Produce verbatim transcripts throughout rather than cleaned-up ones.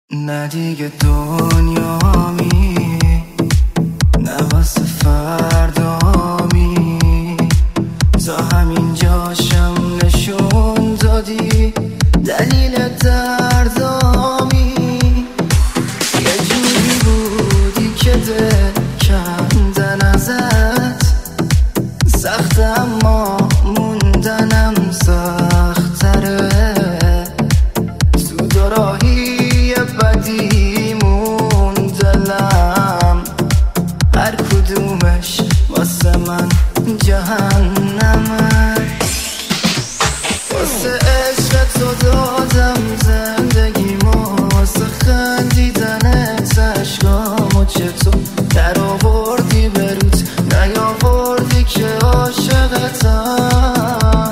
نه دیگه دنیامی، نه واسه فردامی، تا همین جاشم نشون دادی دلیل دردامی. یه جوری بودی که دل کندن ازت سخت، اما موندنم سخت‌تره. تو دوراهی بدی موندلم، هر کدومش واسه من جهنمه. واسه عشق تو دادم زندگیمو، واسه خندیدنت عشقامو چطور در آوردی به روت نیاوردی که عاشقتم.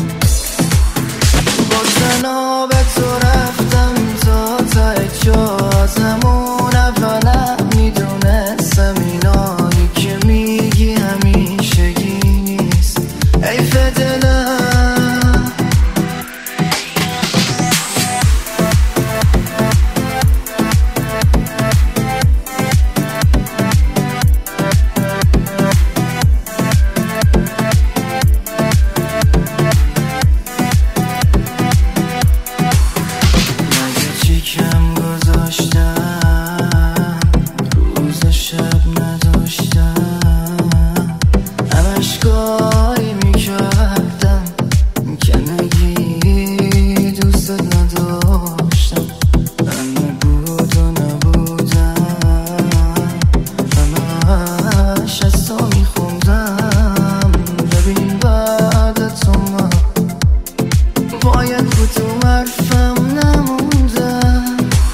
با جناب تو رفتم تا ته جا، از همون اولم میدونستم اینایی که میگی همیشگی نیست. حیف دلم کم گذاشتم، روز و شب نداشتم، همش کاری میکردم که نگی دوستت نداشتم. همه بود و نبودم، همش از تو میخوندم. ببین بعد تو من باید کدوم حرفم نموندم.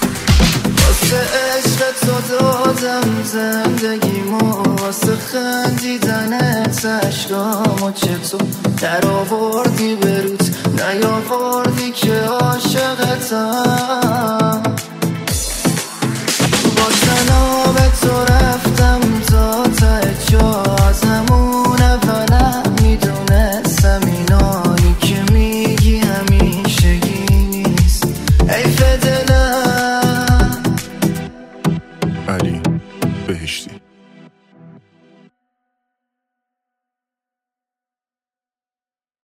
تو دادم زندگیمو، واسه خندیدنت عشقامو چطور در آوردی به روت نیاوردی که عاشقتم. با جناب تو رفت